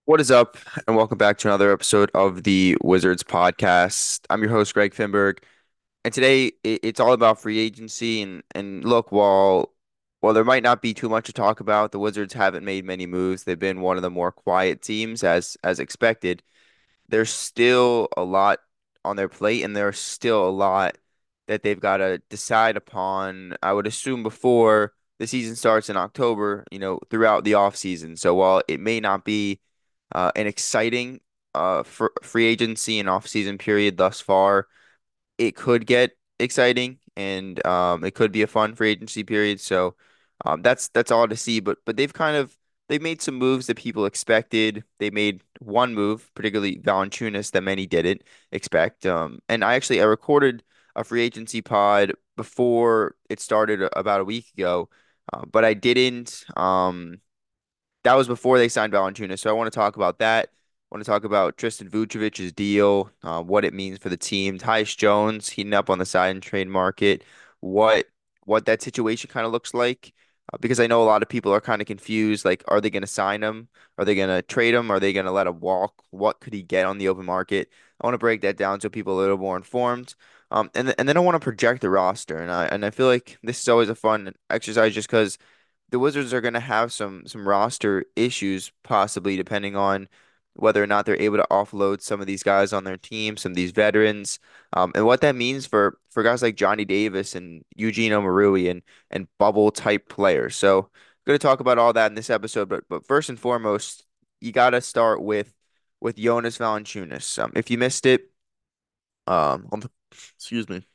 What is up, and welcome back to another episode of the Wizards podcast. I'm your host, Greg Finberg, and today it's all about free agency. And look, while there might not be too much to talk about, the Wizards haven't made many moves. They've been one of the more quiet teams, as expected. There's still a lot on their plate, and there's still a lot that they've got to decide upon. I would assume before the season starts in October, throughout the off season. So while it may not be an exciting free agency and off-season period thus far, it could get exciting and it could be a fun free agency period. So that's all to see. But they've made some moves that people expected. They made one move, particularly Valanciunas, that many didn't expect. And I recorded a free agency pod before it started about a week ago, but I didn't. That was before they signed Valanciunas, so I want to talk about that. I want to talk about Tristan Vucevic's deal, what it means for the team. Tyus Jones heating up on the sign and trade market, what what that situation kind of looks like. Because I know a lot of people are kind of confused. Like, are they going to sign him? Are they going to trade him? Are they going to let him walk? What could he get on the open market? I want to break that down so people are a little more informed. And then I want to project the roster, and I feel like this is always a fun exercise just because the Wizards are going to have some roster issues, possibly depending on whether or not they're able to offload some of these guys on their team, some of these veterans, and what that means for guys like Johnny Davis and Eugene Omoruyi and bubble type players. So, going to talk about all that in this episode, but first and foremost, you got to start with Jonas Valanciunas. If you missed it, on the, excuse me.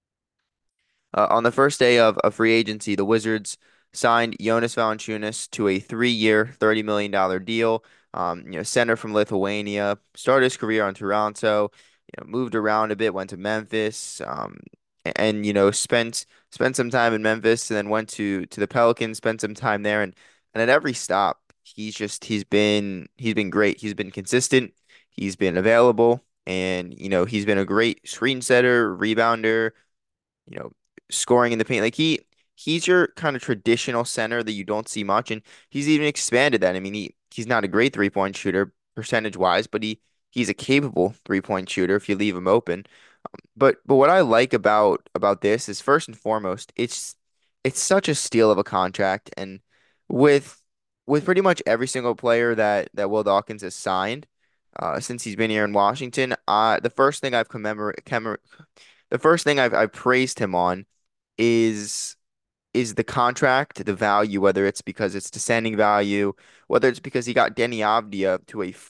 On the first day of free agency, the Wizards signed Jonas Valanciunas to a 3-year, $30 million deal. Center from Lithuania, started his career on Toronto, moved around a bit, went to Memphis, and spent some time in Memphis, and then went to the Pelicans, spent some time there, and at every stop, he's been great. He's been consistent. He's been available, and he's been a great screen setter, rebounder, you know, scoring in the paint. Like he's your kind of traditional center that you don't see much, and he's even expanded that. I mean, he's not a great 3-point shooter percentage wise, but he's a capable 3-point shooter if you leave him open. But what I like about this is first and foremost, it's such a steal of a contract, and with with pretty much every single player that Will Dawkins has signed since he's been here in Washington, the first thing I've praised him on is is the contract, the value, whether it's because it's descending value, whether it's because he got Denny Avdia to a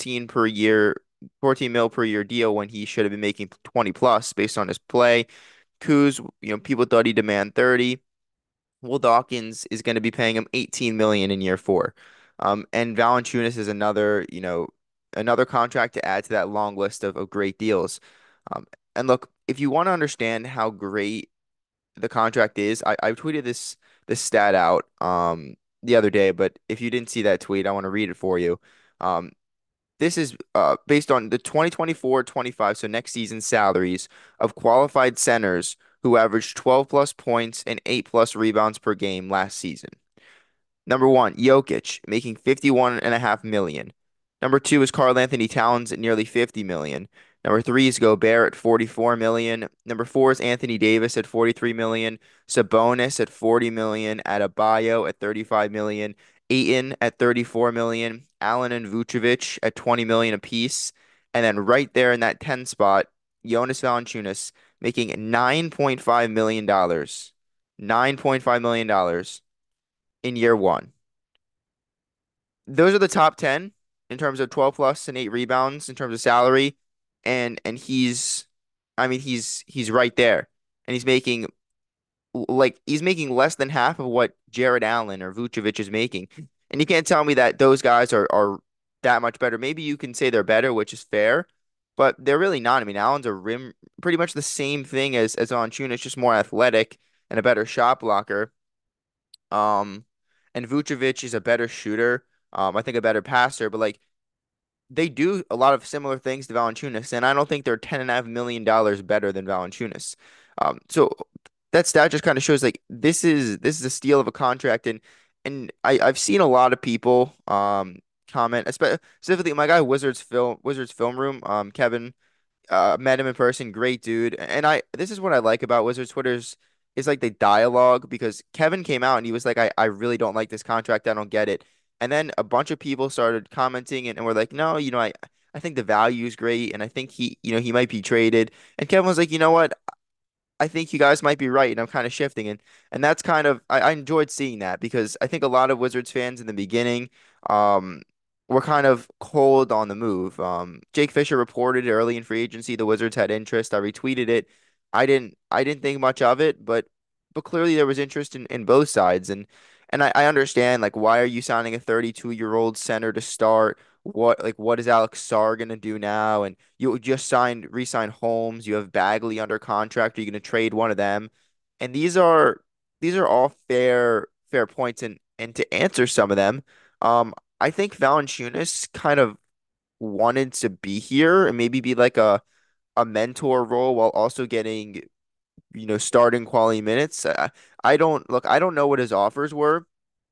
14 mil per year deal when he should have been making 20 plus based on his play. Kuz, people thought he'd demand 30. Will Dawkins is going to be paying him 18 million in year four. And Valanciunas is another contract to add to that long list of great deals. Um, and look, if you want to understand how great the contract is. I tweeted this stat out the other day, but if you didn't see that tweet, I want to read it for you. Um, this is based on the 2024-25, so next season's salaries of qualified centers who averaged 12 plus points and 8 plus rebounds per game last season. Number one, Jokic making 51.5 million. Number two is Karl Anthony Towns at nearly 50 million. Number three is Gobert at 44 million. Number four is Anthony Davis at 43 million. Sabonis at 40 million. Adebayo at 35 million. Ayton at 34 million. Allen and Vucevic at 20 million apiece. And then right there in that 10 spot, Jonas Valanciunas making $9.5 million. $9.5 million in year one. Those are the top 10 in terms of 12 plus and 8 rebounds in terms of salary. And he's right there. And he's making less than half of what Jared Allen or Vucevic is making. And you can't tell me that those guys are that much better. Maybe you can say they're better, which is fair, but they're really not. I mean, Allen's a rim pretty much the same thing as Valanciunas, just more athletic and a better shot blocker. Um, and Vucevic is a better shooter. I think a better passer, but like they do a lot of similar things to Valanciunas, and I don't think they're $10.5 million better than Valanciunas. So that stat just kind of shows like this is a steal of a contract, and I've seen a lot of people comment, specifically my guy Wizards Film Room, Kevin. Met him in person, great dude. And this is what I like about Wizards Twitter's is like the dialogue because Kevin came out and he was like, I really don't like this contract. I don't get it. And then a bunch of people started commenting and were like, no, I think the value is great and I think he might be traded. And Kevin was like, you know what? I think you guys might be right, and I'm kind of shifting, and that's kind of I enjoyed seeing that because I think a lot of Wizards fans in the beginning um were kind of cold on the move. Jake Fisher reported early in free agency the Wizards had interest. I retweeted it. I didn't think much of it, but clearly there was interest in both sides, and I understand like why are you signing a 32-year-old center to start? What is Alex Sarr gonna do now? And you just re-signed Holmes. You have Bagley under contract. Are you gonna trade one of them? And these are all fair points. And to answer some of them, I think Valanciunas kind of wanted to be here and maybe be like a mentor role while also getting starting quality minutes. I don't know what his offers were.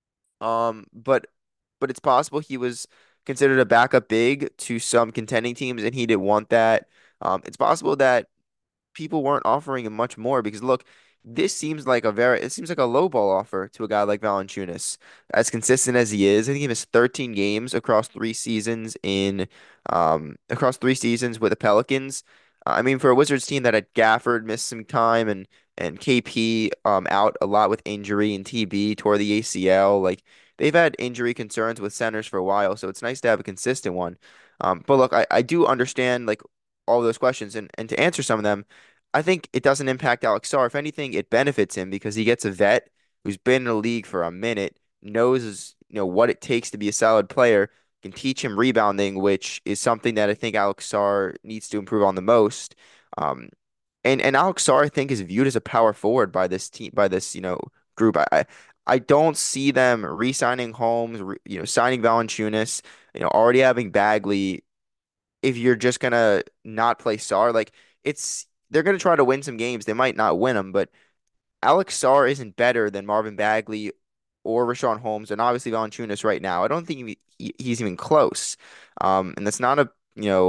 But it's possible he was considered a backup big to some contending teams and he didn't want that. It's possible that people weren't offering him much more because look, it seems like a low ball offer to a guy like Valanciunas. As consistent as he is, I think he missed 13 games across 3 seasons with the Pelicans. I mean, for a Wizards team that had Gafford missed some time and KP out a lot with injury and TB tore the ACL, like they've had injury concerns with centers for a while, so it's nice to have a consistent one. But look, I do understand like all those questions and to answer some of them. I think it doesn't impact Alex Sarr. If anything, it benefits him because he gets a vet who's been in the league for a minute, knows what it takes to be a solid player, can teach him rebounding, which is something that I think Alex Sarr needs to improve on the most. Um, and Alex Sarr, I think, is viewed as a power forward by this team, by this group. I don't see them re-signing Holmes, signing Valanciunas, already having Bagley if you're just gonna not play Sarr, like they're gonna try to win some games. They might not win them, but Alex Sarr isn't better than Marvin Bagley or Rashawn Holmes, and obviously Valanciunas right now. I don't think he's even close. And that's not a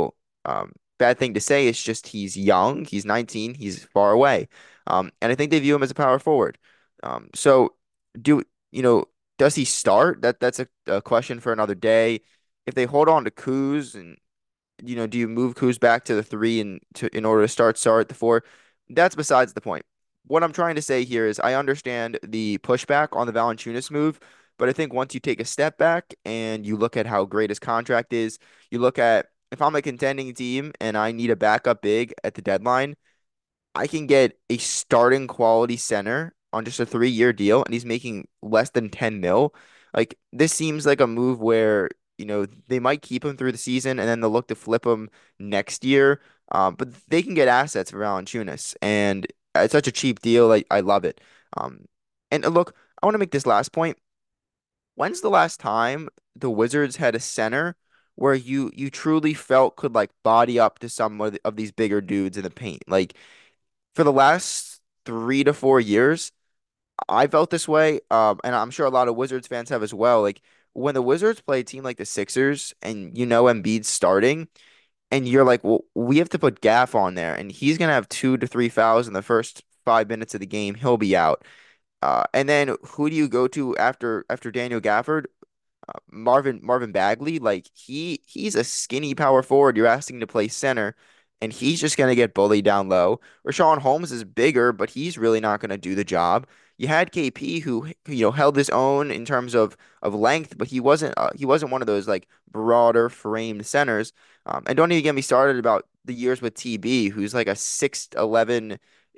bad thing to say. It's just he's young. He's 19. He's far away. And I think they view him as a power forward. So do you know? Does he start? That's a question for another day. If they hold on to Kuz and do you move Kuz back to the three in order to start the four? That's besides the point. What I'm trying to say here is I understand the pushback on the Valanciunas move, but I think once you take a step back and you look at how great his contract is, you look at if I'm a contending team and I need a backup big at the deadline, I can get a starting quality center on just a 3-year deal, and he's making less than 10 mil. Like this seems like a move where, they might keep him through the season and then they'll look to flip him next year. But they can get assets for Valanciunas, and it's such a cheap deal. I love it. Um, and look, I want to make this last point. When's the last time the Wizards had a center where you truly felt could like body up to some of these bigger dudes in the paint? Like for the last 3 to 4 years, I felt this way, and I'm sure a lot of Wizards fans have as well. Like when the Wizards play a team like the Sixers, and Embiid's starting, and you're like, well, we have to put Gaff on there, and he's gonna have 2 to 3 fouls in the first 5 minutes of the game. He'll be out. And then who do you go to after Daniel Gafford? Marvin Bagley, like he's a skinny power forward. You're asking to play center, and he's just gonna get bullied down low. Rashawn Holmes is bigger, but he's really not gonna do the job. You had KP who held his own in terms of length, but he wasn't one of those like broader framed centers. And don't even get me started about the years with TB, who's like a 6'11",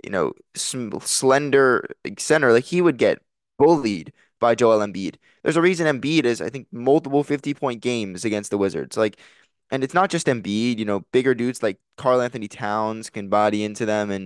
slender center. Like he would get bullied by Joel Embiid. There's a reason Embiid is, I think, multiple 50-point games against the Wizards. Like, and it's not just Embiid, bigger dudes like Karl Anthony Towns can body into them. And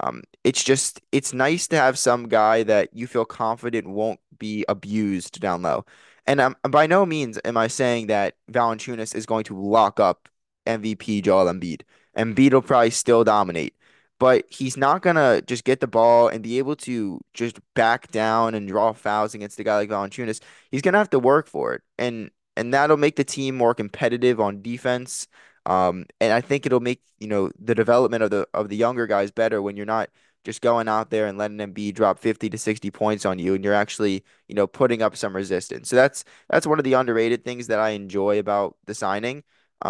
it's nice to have some guy that you feel confident won't be abused down low. And by no means am I saying that Valanciunas is going to lock up MVP Joel Embiid. Embiid will probably still dominate, but he's not gonna just get the ball and be able to just back down and draw fouls against a guy like Valanciunas. He's gonna have to work for it, and that'll make the team more competitive on defense. And I think it'll make, the development of the younger guys better when you're not just going out there and letting them be drop 50 to 60 points on you, and you're actually, putting up some resistance. So that's one of the underrated things that I enjoy about the signing.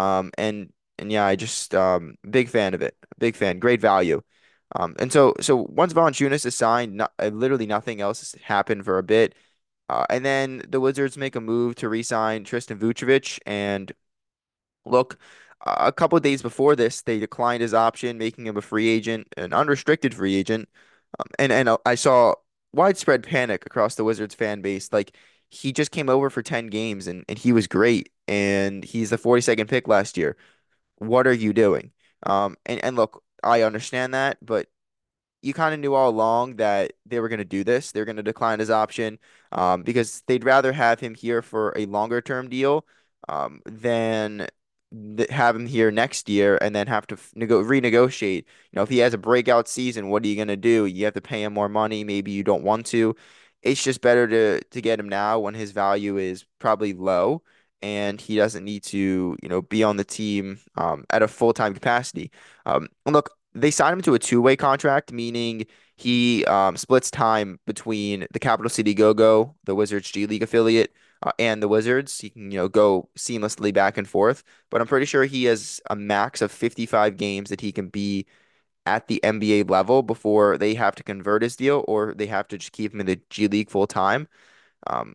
And yeah, I just big fan of it. Big fan. Great value. And so once Valanciunas is signed, literally nothing else has happened for a bit. And then the Wizards make a move to re-sign Tristan Vucevic. And look, a couple of days before this, they declined his option, making him a free agent, an unrestricted free agent. And I saw widespread panic across the Wizards fan base. Like, he just came over for 10 games and he was great. And he's the 42nd pick last year. What are you doing? And look, I understand that, but you kind of knew all along that they were going to do this. They're going to decline his option, because they'd rather have him here for a longer term deal, than have him here next year and then have to renegotiate. If he has a breakout season, what are you going to do? You have to pay him more money. Maybe you don't want to. It's just better to get him now when his value is probably low and he doesn't need to, be on the team, at a full-time capacity. And look, they signed him to a two-way contract, meaning he splits time between the Capital City Go-Go, the Wizards G League affiliate, and the Wizards. He can, go seamlessly back and forth. But I'm pretty sure he has a max of 55 games that he can be at the NBA level before they have to convert his deal or they have to just keep him in the G League full time. Um,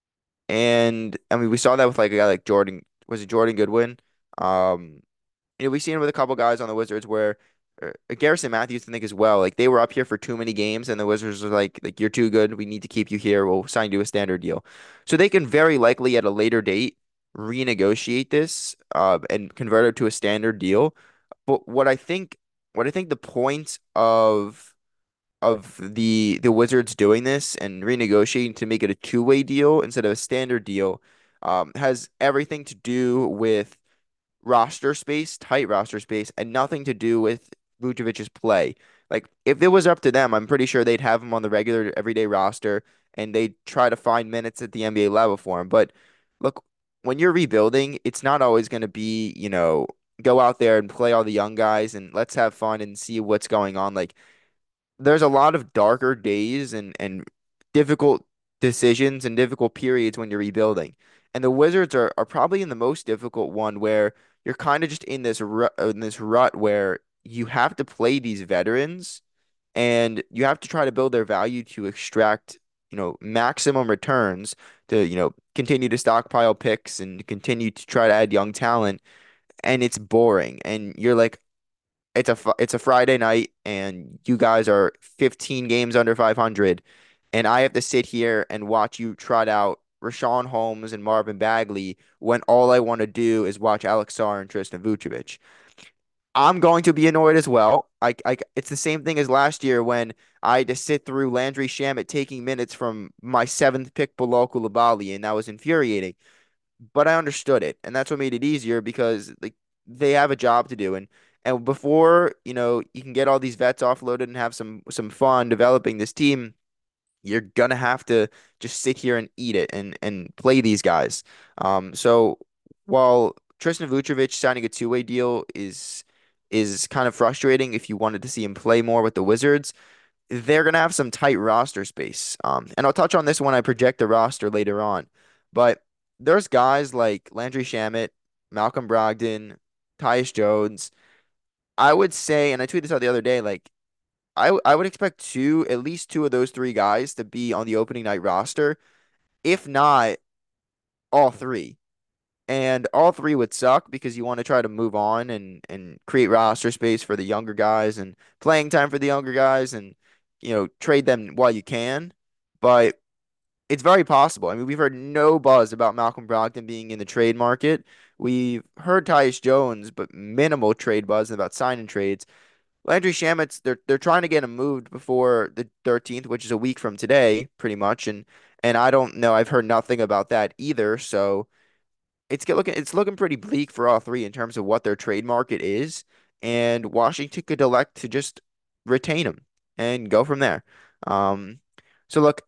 and I mean, we saw that with like a guy like Jordan. Was it Jordan Goodwin? Um, we've seen it with a couple guys on the Wizards where Garrison Matthews, I think, as well. Like, they were up here for too many games, and the Wizards were like, you're too good. We need to keep you here. We'll sign you a standard deal. So they can very likely at a later date renegotiate this, and convert it to a standard deal. But what I think the point of the Wizards doing this and renegotiating to make it a two-way deal instead of a standard deal, has everything to do with roster space, tight roster space, and nothing to do with Vucevic's play. Like, if it was up to them, I'm pretty sure they'd have him on the regular everyday roster and they'd try to find minutes at the NBA level for him. But look, when you're rebuilding, it's not always going to be, go out there and play all the young guys and let's have fun and see what's going on. Like, there's a lot of darker days and difficult decisions and difficult periods when you're rebuilding. And the Wizards are probably in the most difficult one where you're kind of just in this rut where you have to play these veterans and you have to try to build their value to extract, maximum returns to, continue to stockpile picks and continue to try to add young talent. And it's boring. And you're like, it's a Friday night and you guys are 15 games under 500 and I have to sit here and watch you trot out Rashawn Holmes and Marvin Bagley when all I want to do is watch Alex Sarr and Tristan Vucevic. I'm going to be annoyed as well. It's the same thing as last year when I had to sit through Landry Shamet taking minutes from my seventh pick Bilal Coulibaly, and that was infuriating, but I understood it, and that's what made it easier because like they have a job to do, and before you can get all these vets offloaded and have some fun developing this team, you're gonna have to just sit here and eat it and play these guys. So while Tristan Vucevic signing a two-way deal is kind of frustrating if you wanted to see him play more with the Wizards, they're going to have some tight roster space. And I'll touch on this when I project the roster later on. But there's guys like Landry Shamet, Malcolm Brogdon, Tyus Jones. I would say, and I tweeted this out the other day, like I would expect at least two of those three guys to be on the opening night roster, if not all three. And all three would suck because you want to try to move on and create roster space for the younger guys and playing time for the younger guys and trade them while you can. But it's very possible. I mean, we've heard no buzz about Malcolm Brogdon being in the trade market. We've heard Tyus Jones, but minimal trade buzz about signing trades. Landry Shamet's they're trying to get him moved before the 13th, which is a week from today, pretty much. And I don't know. I've heard nothing about that either. So it's looking pretty bleak for all three in terms of what their trade market is, and Washington could elect to just retain him and go from there. Um, so look,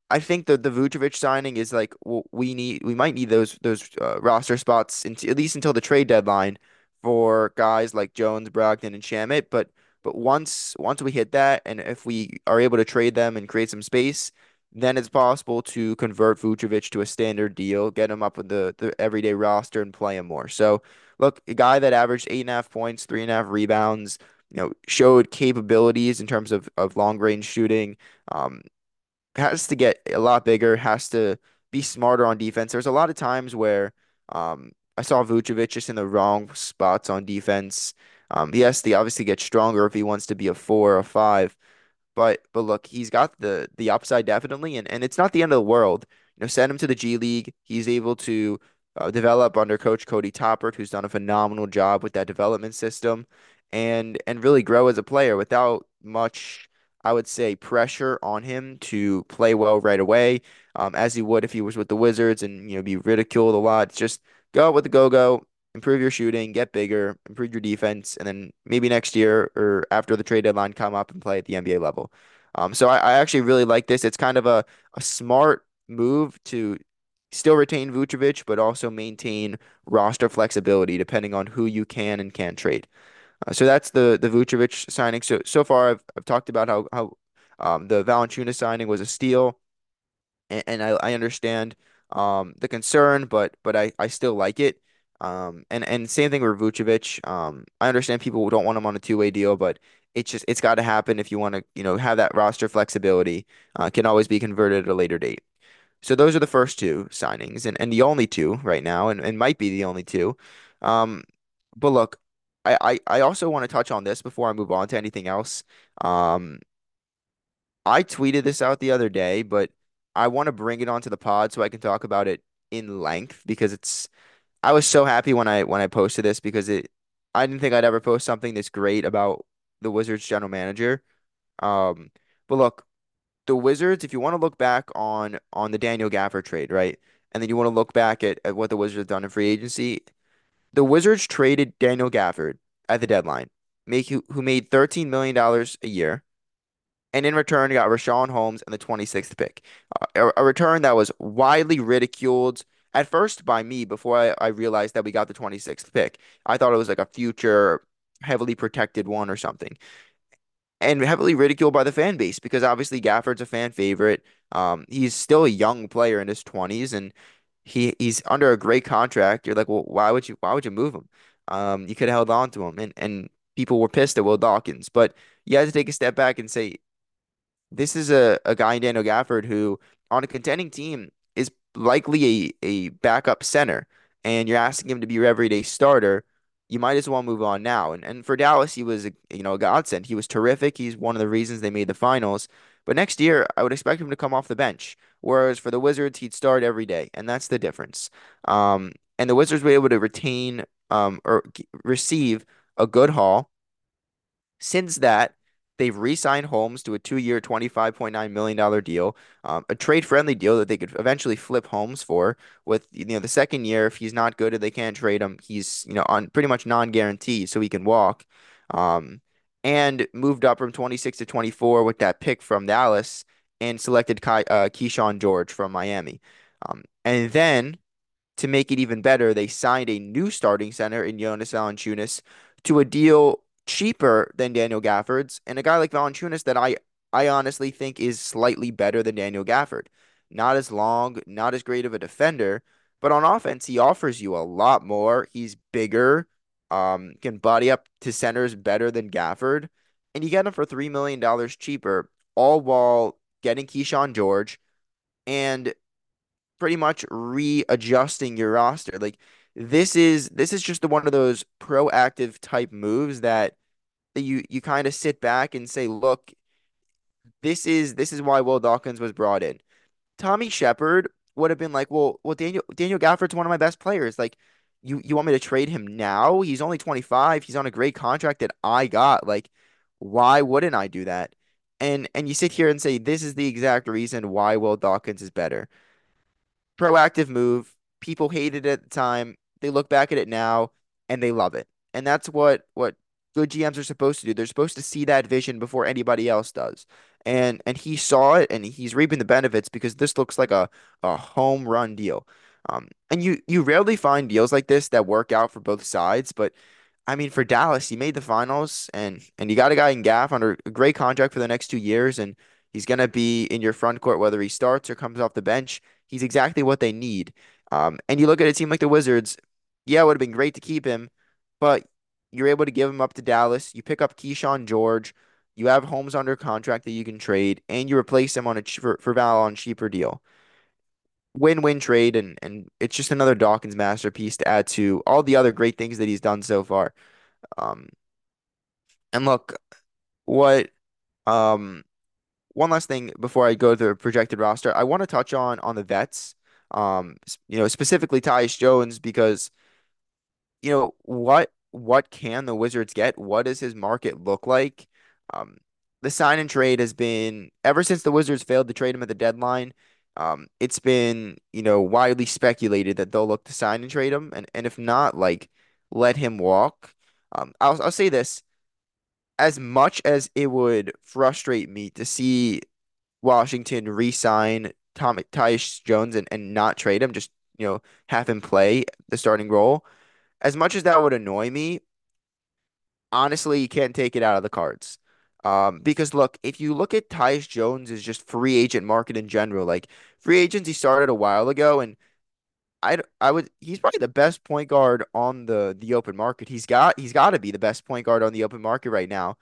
I think the Vucevic signing is like we might need those roster spots at least until the trade deadline for guys like Jones, Brogdon, and Shamet. But once we hit that, and if we are able to trade them and create some space, then it's possible to convert Vucevic to a standard deal, get him up with the everyday roster, and play him more. So look, a guy that averaged 8.5 points, 3.5 rebounds, showed capabilities in terms of long range shooting. Um, has to get a lot bigger, has to be smarter on defense. There's a lot of times where I saw Vucevic just in the wrong spots on defense. He has to obviously get stronger if he wants to be a 4 or a 5. But look, he's got the upside definitely, and it's not the end of the world. Send him to the G League. He's able to develop under Coach Cody Toppert, who's done a phenomenal job with that development system, and really grow as a player without much, I would say, pressure on him to play well right away, as he would if he was with the Wizards and be ridiculed a lot. It's just go out with the go-go, improve your shooting, get bigger, improve your defense, and then maybe next year or after the trade deadline come up and play at the NBA level. So I actually really like this. It's kind of a smart move to still retain Vucevic, but also maintain roster flexibility depending on who you can and can't trade. So that's the Vucevic signing. So far I've talked about how the Valanciunas signing was a steal, and I understand the concern, but I still like it. And same thing with Vucevic. I understand people don't want him on a two-way deal, but it's got to happen if you want to have that roster flexibility. Can always be converted at a later date. So those are the first two signings, and the only two right now, and might be the only two. Um, but look, I also want to touch on this before I move on to anything else. Um, I tweeted this out the other day, but I want to bring it onto the pod so I can talk about it in length because I was so happy when I posted this because I didn't think I'd ever post something this great about the Wizards general manager. Um, but look, the Wizards, if you want to look back on the Daniel Gafford trade, right? And then you want to look back at what the Wizards have done in free agency, the Wizards traded Daniel Gafford at the deadline, who made $13 million a year and in return got Rashawn Holmes and the 26th pick. A return that was widely ridiculed at first by me before I realized that we got the 26th pick. I thought it was like a future heavily protected one or something. And heavily ridiculed by the fan base because obviously Gafford's a fan favorite. He's still a young player in his 20s and he's under a great contract. You're like, well, why would you move him? You could have held on to him and people were pissed at Will Dawkins, but you had to take a step back and say this is a guy in Daniel Gafford who, on a contending team, is likely a backup center, and you're asking him to be your everyday starter. You might as well move on now. And for Dallas, he was a godsend. He was terrific. He's one of the reasons they made the finals. But next year, I would expect him to come off the bench. Whereas for the Wizards, he'd start every day, and that's the difference. And the Wizards were able to retain or receive a good haul since that, they've re-signed Holmes to a 2-year, $25.9 million deal, a trade-friendly deal that they could eventually flip Holmes for. With the second year, if he's not good or they can't trade him, he's on pretty much non-guaranteed, so he can walk. Um, and moved up from 26 to 24 with that pick from Dallas and selected Keyshawn George from Miami. And then to make it even better, they signed a new starting center in Jonas Valanciunas to a deal cheaper than Daniel Gafford's, and a guy like Valanciunas that I honestly think is slightly better than Daniel Gafford. Not as long, not as great of a defender, but on offense he offers you a lot more. He's bigger, can body up to centers better than Gafford, and you get him for $3 million cheaper, all while getting Keyshawn George and pretty much readjusting your roster. Like this is just one of those proactive type moves that you kind of sit back and say, look, this is why Will Dawkins was brought in. Tommy Shepard would have been like, well, Daniel Gafford's one of my best players. Like, you want me to trade him now? He's only 25. He's on a great contract that I got. Like, why wouldn't I do that? And you sit here and say this is the exact reason why Will Dawkins is better. Proactive move. People hated it at the time. They look back at it now and they love it. And that's what good GMs are supposed to do. They're supposed to see that vision before anybody else does. and he saw it and he's reaping the benefits because this looks like a home run deal. And you rarely find deals like this that work out for both sides, but I mean, for Dallas, he made the finals, and you got a guy in Gaff under a great contract for the next 2 years, and he's gonna be in your front court whether he starts or comes off the bench. He's exactly what they need. And you look at a team like the Wizards, yeah, it would have been great to keep him, but you're able to give him up to Dallas. You pick up Keyshawn George. You have Holmes under contract that you can trade, and you replace him on for Val on cheaper deal. Win-win trade, and it's just another Dawkins masterpiece to add to all the other great things that he's done so far. Um, and look, what um one last thing before I go to the projected roster, I want to touch on the vets. Specifically Tyus Jones because what can the Wizards get? What does his market look like? Um, the sign and trade has been ever since the Wizards failed to trade him at the deadline. It's been widely speculated that they'll look to sign and trade him, and if not, like let him walk. I'll say this: as much as it would frustrate me to see Washington re-sign Tyus Jones and not trade him, just have him play the starting role. As much as that would annoy me, honestly, you can't take it out of the cards. Because look, if you look at Tyus Jones as just free agent market in general, like free agency started a while ago, and I would he's probably the best point guard on the open market. He's got to be the best point guard on the open market right now.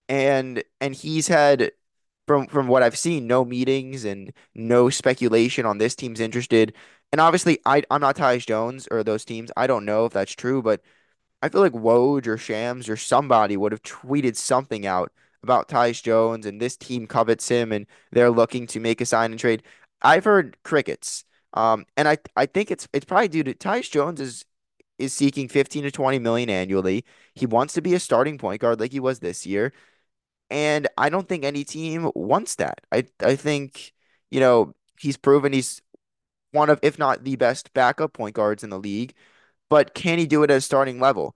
And he's had from what I've seen, no meetings and no speculation on this team's interested. And obviously, I'm not Tyus Jones or those teams. I don't know if that's true, but I feel like Woj or Shams or somebody would have tweeted something out about Tyus Jones and this team covets him and they're looking to make a sign and trade. I've heard crickets. And I think it's probably due to Tyus Jones is seeking 15 to 20 million annually. He wants to be a starting point guard like he was this year. And I don't think any team wants that. I think, he's proven he's one of, if not the best backup point guards in the league, but can he do it at a starting level?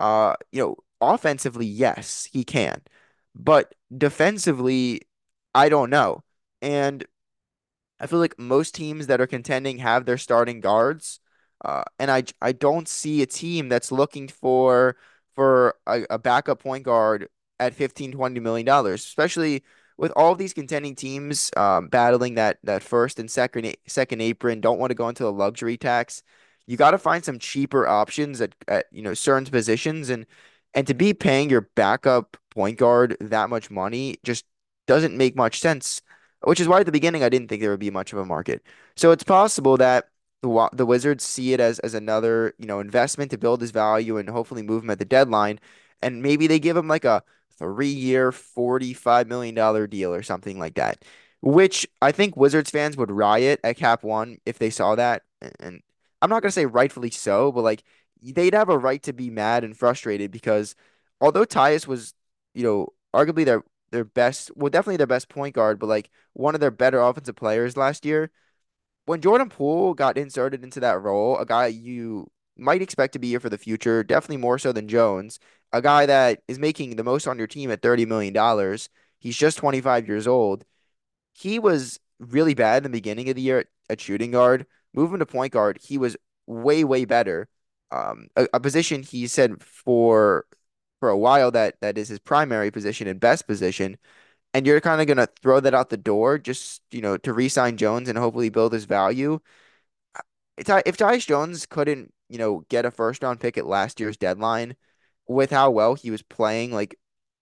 Offensively, yes, he can. But defensively, I don't know. And I feel like most teams that are contending have their starting guards. And I don't see a team that's looking for a backup point guard at 15, $20 million, especially with all these contending teams battling that first and second apron, don't want to go into the luxury tax. You got to find some cheaper options at certain positions, and to be paying your backup point guard that much money just doesn't make much sense, which is why at the beginning I didn't think there would be much of a market. So it's possible that the Wizards see it as another, investment to build his value and hopefully move him at the deadline, and maybe they give him like a 3 year, $45 million deal or something like that, which I think Wizards fans would riot at Cap One if they saw that. And I'm not gonna say rightfully so, but like they'd have a right to be mad and frustrated because although Tyus was, arguably their best, well, definitely their best point guard, but like one of their better offensive players last year. When Jordan Poole got inserted into that role, a guy you might expect to be here for the future, definitely more so than Jones, a guy that is making the most on your team at $30 million. He's just 25 years old. He was really bad in the beginning of the year at shooting guard. Moving to point guard, he was way, way better. A position he said for a while that is his primary position and best position, and you're kind of gonna throw that out the door just to re-sign Jones and hopefully build his value. If Tyus Jones couldn't get a first round pick at last year's deadline with how well he was playing, like,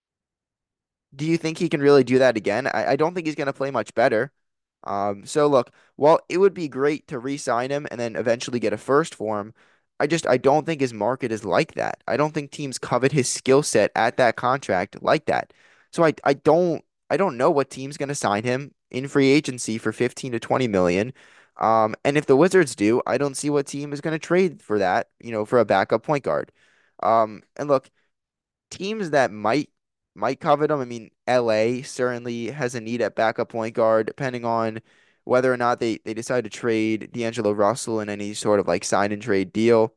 do you think he can really do that again? I don't think he's gonna play much better. So look, while it would be great to re-sign him and then eventually get a first for him, I don't think his market is like that. I don't think teams covet his skill set at that contract like that. So I don't know what team's gonna sign him in free agency for 15 to 20 million. And if the Wizards do, I don't see what team is gonna trade for that, for a backup point guard. And look, teams that might covet him. I mean, LA certainly has a need at backup point guard, depending on whether or not they decide to trade D'Angelo Russell in any sort of like sign and trade deal.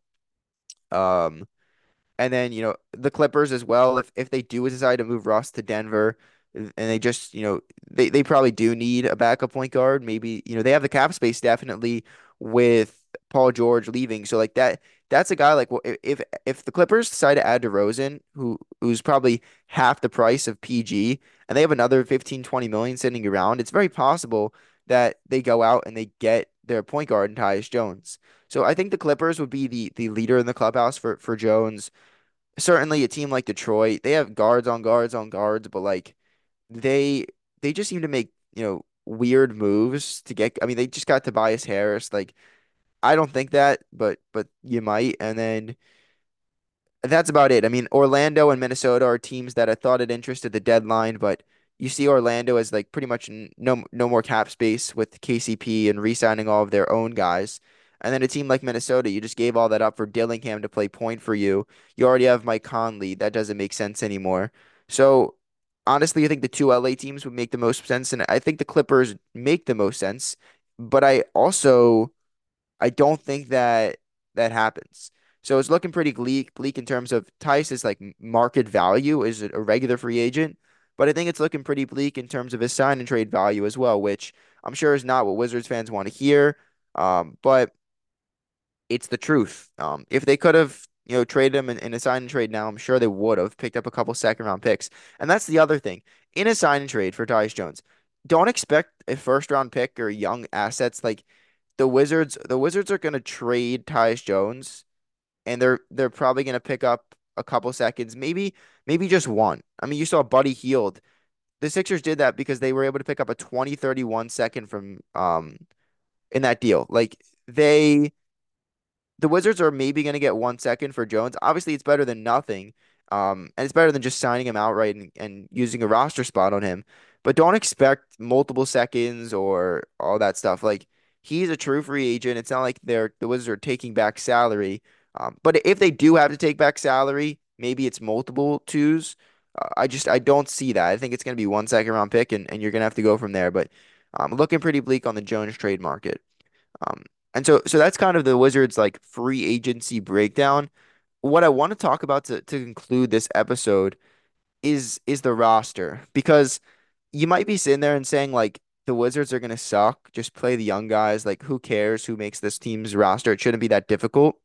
Um, and then the Clippers as well. If they do decide to move Russ to Denver, and they just, they probably do need a backup point guard. Maybe, they have the cap space definitely with Paul George leaving. So like that's a guy like, well, if the Clippers decide to add DeRozan, who's probably half the price of PG, and they have another 15, 20 million sitting around, it's very possible that they go out and they get their point guard in Tyus Jones. So I think the Clippers would be the leader in the clubhouse for Jones. Certainly a team like Detroit, they have guards on guards on guards, but like they they just seem to make, weird moves to get. I mean, they just got Tobias Harris. Like, I don't think that, but you might. And then that's about it. I mean, Orlando and Minnesota are teams that I thought had interest at the deadline, but you see Orlando as like pretty much no more cap space with KCP and re-signing all of their own guys. And then a team like Minnesota, you just gave all that up for Dillingham to play point for you. You already have Mike Conley. That doesn't make sense anymore. So honestly, I think the two LA teams would make the most sense, and I think the Clippers make the most sense. But I don't think that that happens. So it's looking pretty bleak in terms of Tice's like market value is a regular free agent, but I think it's looking pretty bleak in terms of his sign and trade value as well, which I'm sure is not what Wizards fans want to hear. But it's the truth. If they could have, traded him in a sign and trade now, I'm sure they would have picked up a couple second round picks. And that's the other thing. In a sign and trade for Tyus Jones, don't expect a first round pick or young assets. Like the Wizards are going to trade Tyus Jones, and they're probably going to pick up a couple seconds, maybe just one. I mean, you saw Buddy Hield. The Sixers did that because they were able to pick up a 20-31 second from in that deal. Like they the Wizards are maybe going to get 1 second for Jones. Obviously, it's better than nothing. And it's better than just signing him outright and using a roster spot on him. But don't expect multiple seconds or all that stuff. Like he's a true free agent. It's not like the Wizards are taking back salary. But if they do have to take back salary, maybe it's multiple twos. I don't see that. I think it's going to be 1 second round pick, and you're going to have to go from there. But looking pretty bleak on the Jones trade market. Um, and so that's kind of the Wizards like free agency breakdown. What I want to talk about to conclude this episode is the roster because you might be sitting there and saying like the Wizards are gonna suck, just play the young guys, like who cares who makes this team's roster? It shouldn't be that difficult.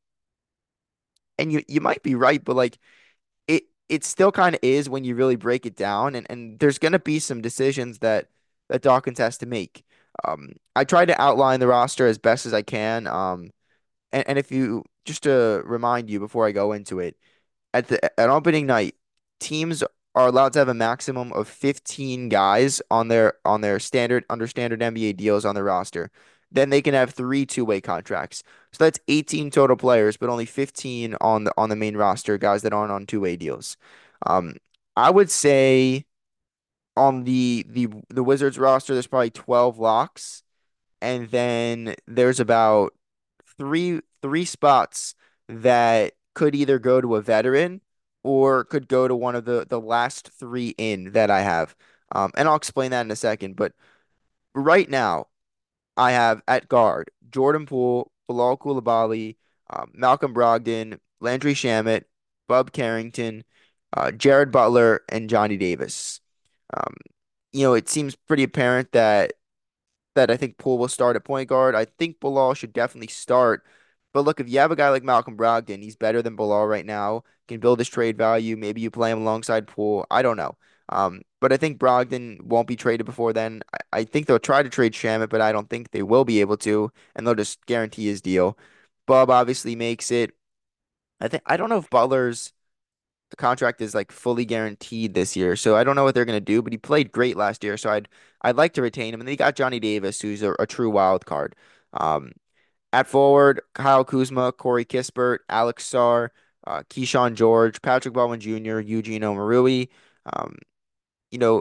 And you might be right, but like it still kind of is when you really break it down, and there's gonna be some decisions that Dawkins has to make. I tried to outline the roster as best as I can. And if you just to remind you before I go into it, at opening night, teams are allowed to have a maximum of 15 guys on their standard under standard NBA deals on their roster. Then they can have three two-way contracts. So that's 18 total players, but only 15 on the main roster, guys that aren't on two-way deals. Um, I would say on the Wizards roster, there's probably 12 locks, and then there's about three spots that could either go to a veteran or could go to one of the last three in that I have. And I'll explain that in a second. But right now, I have at guard Jordan Poole, Bilal Coulibaly, Malcolm Brogdon, Landry Shamet, Bub Carrington, Jared Butler, and Johnny Davis. Um, it seems pretty apparent that I think Poole will start at point guard. I think Bilal should definitely start. But look, if you have a guy like Malcolm Brogdon, he's better than Bilal right now, can build his trade value. Maybe you play him alongside Poole. I don't know. But I think Brogdon won't be traded before then. I think they'll try to trade Shamet, but I don't think they will be able to, and they'll just guarantee his deal. Bub obviously makes it. I don't know if Butler's the contract is like fully guaranteed this year. So I don't know what they're gonna do, but he played great last year, so I'd like to retain him. And they got Johnny Davis, who's a true wild card. Um, at forward, Kyle Kuzma, Corey Kispert, Alex Sarr, Keyshawn George, Patrick Baldwin Jr., Eugene Omoruyi. Um, you know,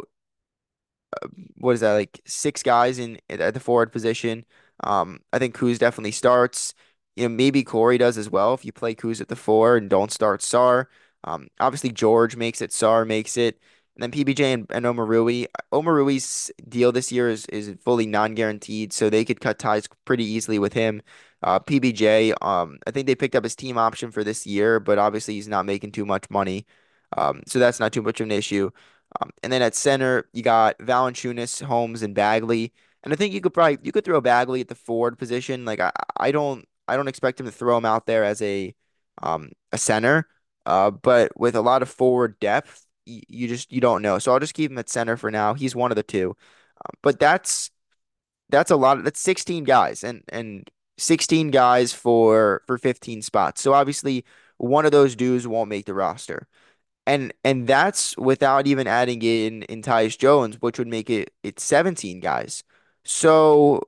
what is that, like six guys in at the forward position. I think Kuz definitely starts. Maybe Corey does as well if you play Kuz at the four and don't start Sarr. Obviously George makes it, Sarr makes it, and then PBJ and Omoruyi. Omoruyi's deal this year is fully non-guaranteed, so they could cut ties pretty easily with him. PBJ, I think they picked up his team option for this year, but obviously he's not making too much money. So that's not too much of an issue. And then at center, you got Valanciunas, Holmes, and Bagley. And I think you could throw Bagley at the forward position. Like I don't expect him to throw him out there as a center. But with a lot of forward depth, you don't know. So I'll just keep him at center for now. He's one of the two. But that's a lot. That's 16 guys and 16 guys for 15 spots. So obviously one of those dudes won't make the roster. And that's without even adding in Tyus Jones, which would make it 17 guys. So,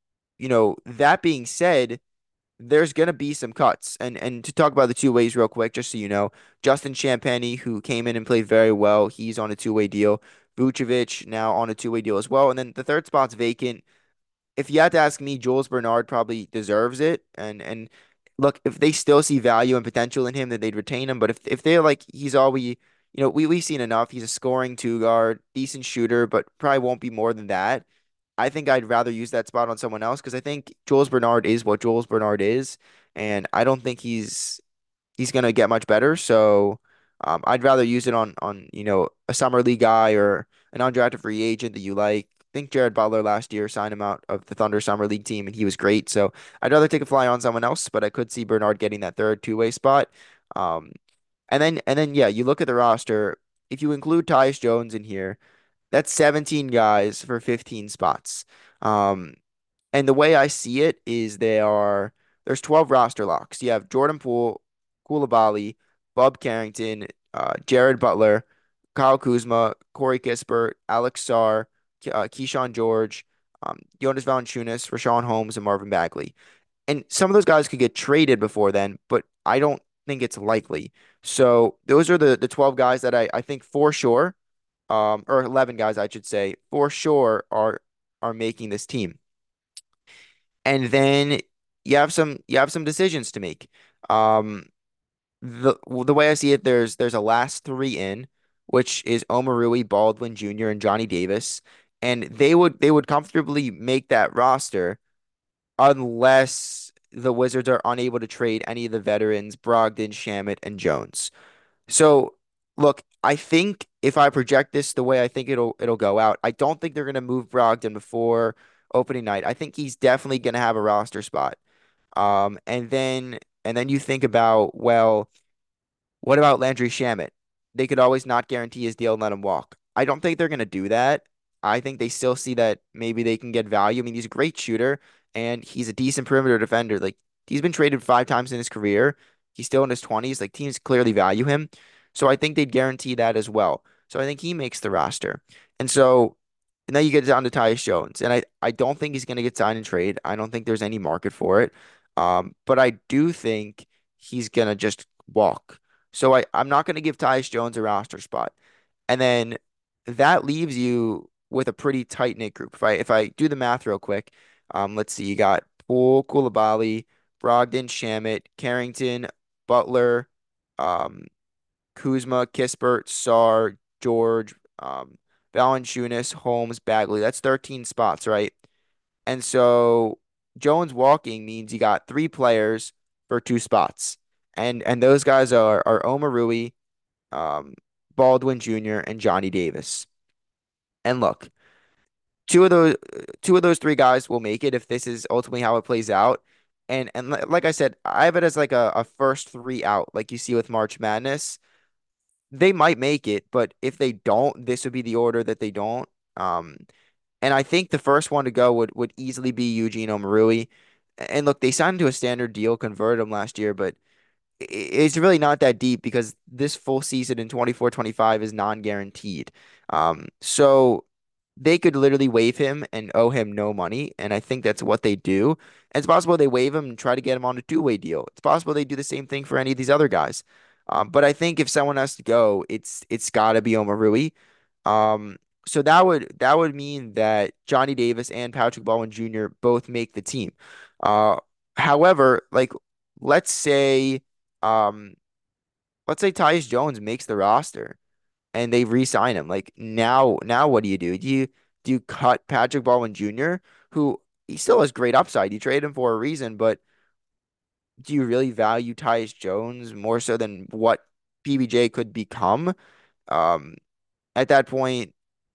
that being said, there's gonna be some cuts. And to talk about the two ways real quick, just so you know, Justin Champagnie, who came in and played very well, he's on a two-way deal. Vucevic now on a two-way deal as well. And then the third spot's vacant. If you had to ask me, Jules Bernard probably deserves it. And look, if they still see value and potential in him, then they'd retain him. But if they're like he's all we've seen enough. He's a scoring two guard, decent shooter, but probably won't be more than that. I think I'd rather use that spot on someone else because I think Jules Bernard is what Jules Bernard is, and I don't think he's gonna get much better. So I'd rather use it on a summer league guy or an undrafted free agent that you like. I think Jared Butler last year signed him out of the Thunder summer league team, and he was great. So I'd rather take a fly on someone else, but I could see Bernard getting that third two-way spot. Um, and then yeah, you look at the roster. If you include Tyus Jones in here, that's 17 guys for 15 spots. Um, and the way I see it is there's 12 roster locks. You have Jordan Poole, Koulibaly, Bob Carrington, Jared Butler, Kyle Kuzma, Corey Kispert, Alex Sarr, Keyshawn George, Jonas Valanciunas, Rashawn Holmes, and Marvin Bagley. And some of those guys could get traded before then, but I don't think it's likely. So those are the 12 guys that I think for sure, or 11 guys, I should say, for sure are making this team. And then you have some decisions to make. Um, the way I see it, there's a last three in, which is Omarui, Baldwin Jr., and Johnny Davis, and they would comfortably make that roster unless the Wizards are unable to trade any of the veterans, Brogdon, Shamet, and Jones. So, look, I think if I project this the way I think it'll go out, I don't think they're gonna move Brogdon before opening night. I think he's definitely gonna have a roster spot. And then you think about, well, what about Landry Shamet? They could always not guarantee his deal and let him walk. I don't think they're going to do that. I think they still see that maybe they can get value. I mean, he's a great shooter and he's a decent perimeter defender. Like he's been traded 5 times in his career. He's still in his 20s. Like teams clearly value him. So I think they'd guarantee that as well. So I think he makes the roster. And so now you get down to Tyus Jones. And I don't think he's going to get signed and trade. I don't think there's any market for it. But I do think he's going to just walk. So I'm not going to give Tyus Jones a roster spot. And then that leaves you with a pretty tight knit group. If I do the math real quick, let's see, you got Poole, Koulibaly, Brogdon, Shamet, Carrington, Butler, um, Kuzma, Kispert, Sarr, George, Valanciunas, Holmes, Bagley. That's 13 spots, right? And so Jones walking means you got three players for two spots. And those guys are Omar Rui, um, Baldwin Jr., and Johnny Davis. And look, two of those three guys will make it if this is ultimately how it plays out. And like I said, I have it as like a first three out, like you see with March Madness. They might make it, but if they don't, this would be the order that they don't. Um, and I think the first one to go would easily be Eugene Omarui. And look, they signed to a standard deal, converted him last year, but it's really not that deep because this full season in 24-25 is non-guaranteed. So they could literally waive him and owe him no money, and I think that's what they do. And it's possible they waive him and try to get him on a two-way deal. It's possible they do the same thing for any of these other guys. But I think if someone has to go, it's got to be Omar Rui. So that would mean that Johnny Davis and Patrick Baldwin Jr. both make the team. Uh, however, like let's say um let's say Tyus Jones makes the roster and they re-sign him. Like now what do you do? Do you cut Patrick Baldwin Jr., who he still has great upside. You trade him for a reason, but do you really value Tyus Jones more so than what PBJ could become? Um at that point,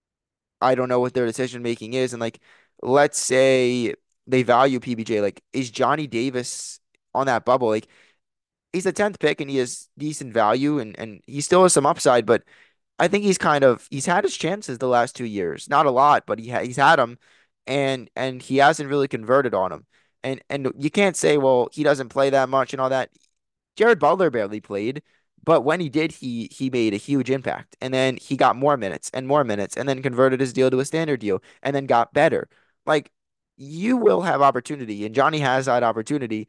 I don't know what their decision making is. And like, let's say they value PBJ. Like, is Johnny Davis on that bubble? Like, he's the 10th pick and he has decent value and he still has some upside, but I think he's had his chances the last 2 years. Not a lot, but he's had them, and he hasn't really converted on them. And you can't say, well, he doesn't play that much and all that. Jared Butler barely played, but when he did, he made a huge impact. And then he got more minutes, and then converted his deal to a standard deal, and then got better. Like, you will have opportunity, and Johnny has that opportunity.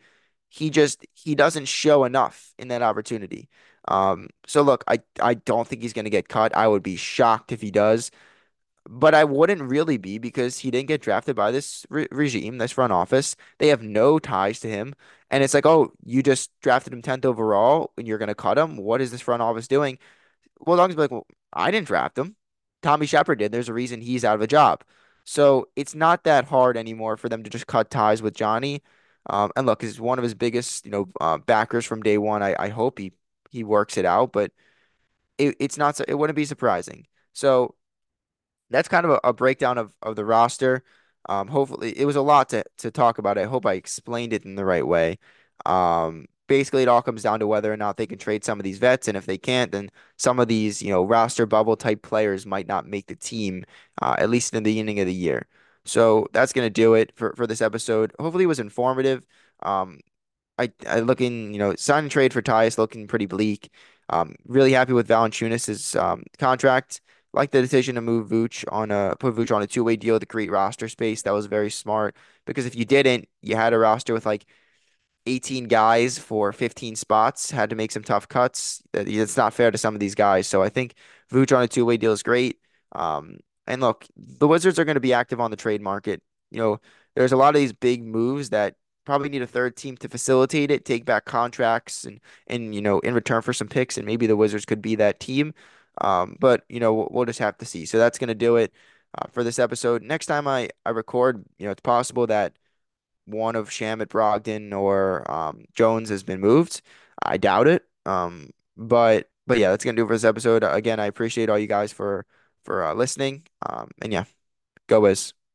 He doesn't show enough in that opportunity. So look, I don't think he's going to get cut. I would be shocked if he does, but I wouldn't really be because he didn't get drafted by this regime, this front office. They have no ties to him. And it's like, oh, you just drafted him 10th overall and you're going to cut him? What is this front office doing? Well, Dog's be like, well, I didn't draft him. Tommy Shepard did. There's a reason he's out of a job. So it's not that hard anymore for them to just cut ties with Johnny. And look, he's one of his biggest, backers from day one. I hope he works it out, but it's not, it wouldn't be surprising. So that's kind of a breakdown of the roster. Hopefully, it was a lot to talk about. I hope I explained it in the right way. Basically, it all comes down to whether or not they can trade some of these vets, and if they can't, then some of these, roster bubble type players might not make the team, at least in the beginning of the year. So that's gonna do it for this episode. Hopefully, it was informative. Um, I looking, sign and trade for Tyus looking pretty bleak. Really happy with Valanciunas' contract. Like the decision to move Vooch on put Vooch on a two-way deal to create roster space. That was very smart because if you didn't, you had a roster with like 18 guys for 15 spots, had to make some tough cuts. It's not fair to some of these guys. So I think Vooch on a two-way deal is great. Um, and look, the Wizards are going to be active on the trade market. You know, there's a lot of these big moves that probably need a third team to facilitate it, take back contracts and in return for some picks, and maybe the Wizards could be that team. But we'll just have to see. So that's going to do it for this episode. Next time I record, it's possible that one of Shamet Brogdon or Jones has been moved. I doubt it. But yeah, that's gonna do it for this episode. Again, I appreciate all you guys for listening. And yeah, go Wiz.